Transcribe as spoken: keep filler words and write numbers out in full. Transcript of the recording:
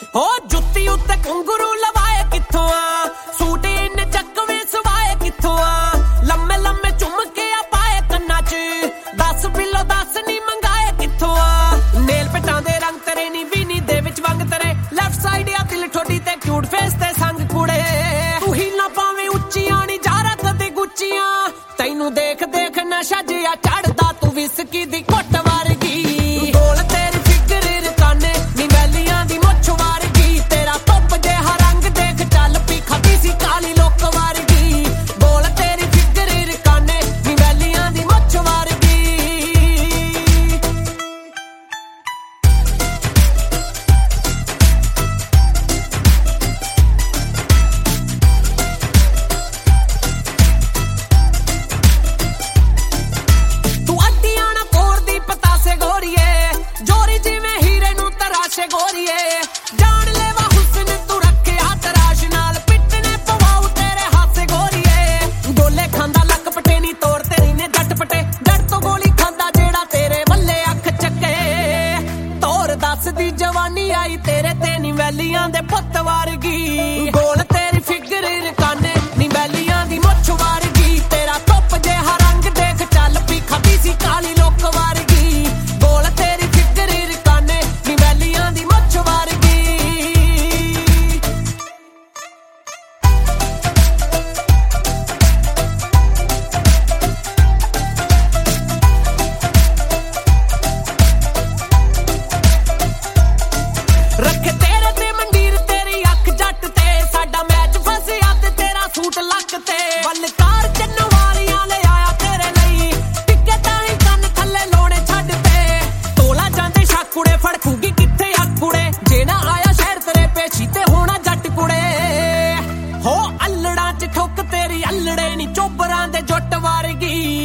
ਹੋ ਜੁੱਤੀ ਉੱਤੇ ਘੁੰਗਰੂ ਲਵਾਏ ਕਿੱਥੋਂ ਆ ਸੂਟ ਇੰਨੇ ਚੱਕਵੇਂ ਸਵਾਏ ਕਿੱਥੋਂ ਆ ਲੰਮੇ ਲੰਮੇ ਝੁਮਕੇ ਆ ਪਾਏ ਕੰਨਾਂ 'ਚ ਦਸ ਬਿੱਲੋ ਦਸ ਨਹੀਂ ਮੰਗਾਏ ਕਿੱਥੋਂ ਆ ਨੇਲ ਪਟਾਂ ਦੇ ਰੰਗ ਤੇਰੇ ਨੀ ਵੀਨੀ ਦੇ ਵਿੱਚ ਵੰਗ ਤੇਰੇ ਲੈਫਟ ਸਾਈਡ ਆ ਦਿਲ ਠੋਡੀ ਤੇ ਕਿਊਟ ਫੇਸ ਤੇ ਸੰਗ ਕੁੜੇ ਤੂੰ ਹੀ ਨਾ ਪਾਵੇਂ ਉੱਚੀਆਂ ਨੀ ਜਾਰਾ ਕਦੇ ਗੁੱਚੀਆਂ ਤੈਨੂੰ ਦੇਖ ਦੇਖ ਨਸ਼ਾ ਜਿਹਾ ਚੜਦਾ ਤੂੰ ਵਿਸਕੀ ਦੀ ਘੁੱਟ ਵਰਗੀ ਗੋਲ ਤੇਰੀ ਫਿਕਰ ਰਕਾਨੇ ਨੀ ਵੈਲੀਆਂ ਦੀ ਮੁੱਛ ਵਰਗੀ ਤੇਰਾ ਧੁੱਪ ਜਿਹਾ ਰੰਗ ਦੇਖ ਚੱਲ ਪੀ ਖਾਦੀ ਸੀ ਕਾਲੀ ਲੋਕ ਵਰਗੀ ਗੋਲ ਤੇਰੀ ਫਿਕਰ ਰਕਾਨੇ ਨੀ ਵੈਲੀਆਂ ਦੀ ਮੁੱਛ ਵਰਗੀ ਗੋਰੀਏ ਜਾਣ ਲੈਵਾ ਹੁਸਨ ਤੂੰ ਰੱਖਿਆ ਤਰਾਸ਼ ਨਾਲ ਪਿੱਟਣੇ ਪਵਾਉ ਤੇਰੇ ਹਾਸੇ ਗੋਰੀਏ ਗੋਲੇ ਖਾਂਦਾ ਲੱਕ ਪਟੇ ਨੀ ਤੋੜ ਤੇਰੀ ਨੇ ਜੱਟ ਪਟੇ ਜੜ ਤੋਂ ਗੋਲੀ ਖਾਂਦਾ ਜਿਹੜਾ ਤੇਰੇ ਵੱਲੇ ਅੱਖ ਚੱਕੇ ਤੋਰ ਦੱਸਦੀ ਜਵਾਨੀ ਆਈ ਤੇਰੇ ਤੇ ਨੀ ਵੈਲੀਆਂ ਦੇ ਪੁੱਤ ਵਰਗੀ ਗੋਲ ਤੇਰੀ ਫਿਕਰ ਰਕਾਨੇ ਨੀ ਵੈਲੀਆਂ ਦੀ ਮੁੱਛ ਵਰਗੀ ਤੇਰਾ ਧੁੱਪ ਜਿਹਾ ਰੰਗ ਦੇਖ ਚੱਲ ਪੀ ਖਾਦੀ ਸੀ ਕਾਲੀ ਲੋਕ ਵਰਗੀ ਗੋਲ ਤੇਰੀ ਫਿਕਰ ਰਕਾਨੇ ਨੀ ਵੈਲੀਆਂ ਦੀ ਮੁੱਛ ਵਰਗੀ ਰੱਖੇ ਤੇਰੇ ਤੇ ਮੰਡੀਰ ਤੇਰੀ ਅੱਖ ਜੱਟ ਤੇ ਸਾਡਾ ਮੈਚ ਫਸਿਆ ਤੇ ਤੇਰਾ ਸੂਟ ਲੱਕ ਤੇ ਬਲਕਾਰ ਚੰਨ ਵਾਲੀਆਂ ਲੈ ਆਇਆ ਤੇਰੇ ਲਈ ਟਿੱਕੇ ਤਾਂ ਹੀ ਕੰਨ ਥੱਲੇ ਲੋੜੇ ਛੱਡ ਤੇ ਤੋਲਾ ਜਾਂਦੇ ਸ਼ਾਕੂੜੇ ਫੜਕੂਗੀ ਕਿੱਥੇ ਆਕੂੜੇ ਜੇ ਨਾ ਆਇਆ ਸ਼ਹਿਰ ਤੇਰੇ ਪੇਛੀ ਤੇ ਹੋਣਾ ਜੱਟ ਕੁੜੇ ਹੋ ਅਲੜਾਂ ਚ ਠੁੱਕ ਤੇਰੀ ਅਲੜੇ ਨੀ ਚੋਬਰਾਂ ਦੇ ਜੁੱਟ ਵਰਗੀ